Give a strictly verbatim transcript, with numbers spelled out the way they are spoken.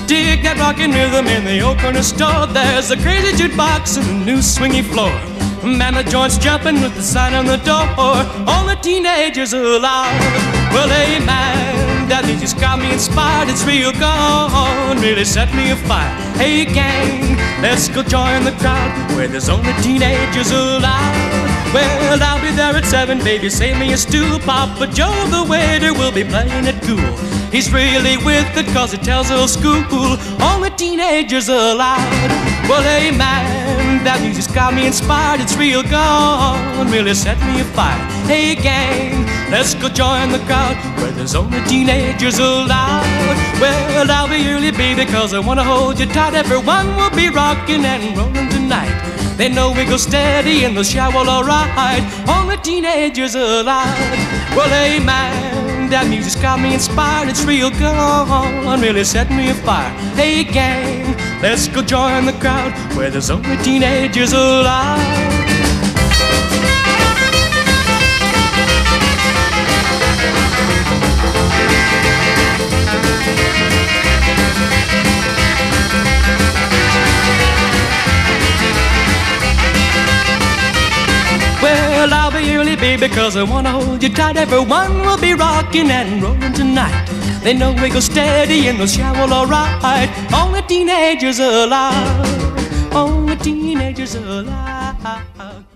dig that rockin' rhythm in the old corner store. There's a crazy jukebox and a new swingy floor. Man, the joint's jumping with the sign on the door. All the teenagers are loud. Well, hey man, that music's got me inspired. It's real gone, really set me afire. Hey gang, let's go join the crowd where there's only teenagers allowed. Well, I'll be there at seven, baby, save me a stool. Papa Joe, the waiter, will be playing it cool. He's really with it cause it tells old school. All the teenagers allowed. Well, hey man, that music's got me inspired. It's real gone, really set me afire. Hey gang, let's go join the crowd where there's only teenagers allowed. Well, I'll be early, baby, cause I wanna hold you tight. Everyone will be rocking and rolling tonight. They know we go steady and they'll shout, well, alright. All the teenagers allowed. Well, hey man, that music's got me inspired. It's real gone, really set me afire. Hey gang, let's go join the crowd where there's only teenagers allowed. Well, I'll be early, baby, cause I wanna hold you tight. Everyone will be rocking and rolling tonight. They know we go steady and they'll shout, well, alright. All the teenagers allowed. All the teenagers allowed.